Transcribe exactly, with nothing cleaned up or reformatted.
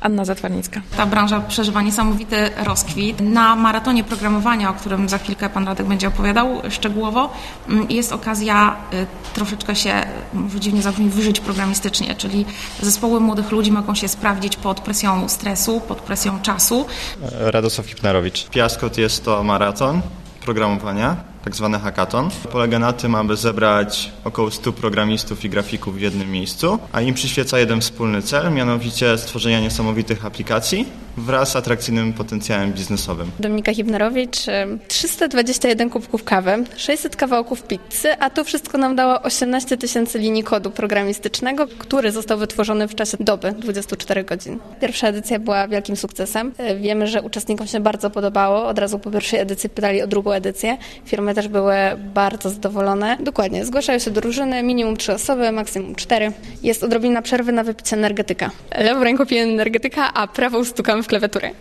Anna Zatwarnicka. Ta branża przeżywa niesamowity rozkwit. Na maratonie programowania, o którym za chwilkę pan Radek będzie opowiadał szczegółowo, jest okazja troszeczkę się, może dziwnie zabrzmi, wyżyć programistycznie, czyli zespoły młodych ludzi mogą się sprawdzić pod presją stresu, pod presją czasu. Radosław Hipnarowicz. Piaskot jest to maraton programowania, tak zwany hackathon. Polega na tym, aby zebrać około stu programistów i grafików w jednym miejscu, a im przyświeca jeden wspólny cel, mianowicie stworzenia niesamowitych aplikacji wraz z atrakcyjnym potencjałem biznesowym. Dominika Hipnarowicz, trzysta dwadzieścia jeden kubków kawy, sześćset kawałków pizzy, a to wszystko nam dało osiemnaście tysięcy linii kodu programistycznego, który został wytworzony w czasie doby dwudziestu czterech godzin. Pierwsza edycja była wielkim sukcesem. Wiemy, że uczestnikom się bardzo podobało. Od razu po pierwszej edycji pytali o drugą edycję. Firmy też były bardzo zadowolone. Dokładnie, zgłaszają się drużyny, minimum trzy osoby, maksimum cztery. Jest odrobina przerwy na wypicie energetyka. Lewą ręką piję energetyka, a prawą stukam w klawiaturę.